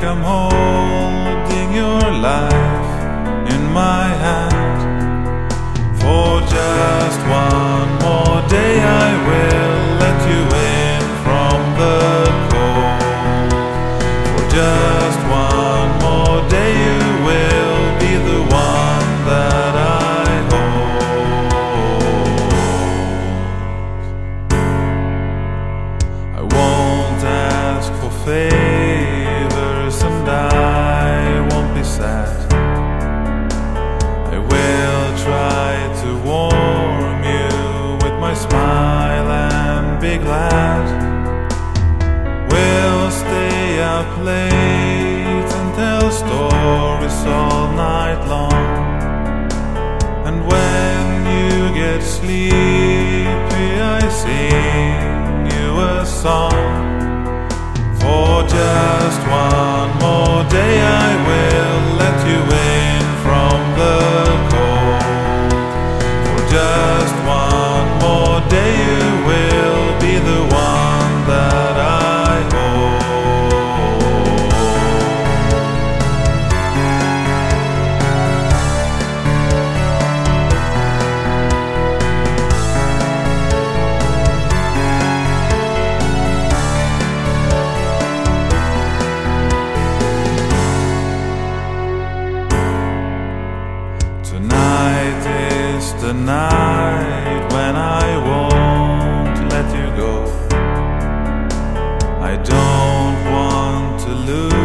I'm holding your life in my hand. For just one more day I will let you in from the cold. For just one more day you will be the one that I hold. I won't ask for favors and I won't be sad. I will try to warm you with my smile and be glad. We'll stay up late and tell stories all night long. And when you get sleepy I sing you a song. For just one more day I will let you in from the cold. For just one more day you will be the one that I hold. Tonight is the night when I won't let you go. I don't want to lose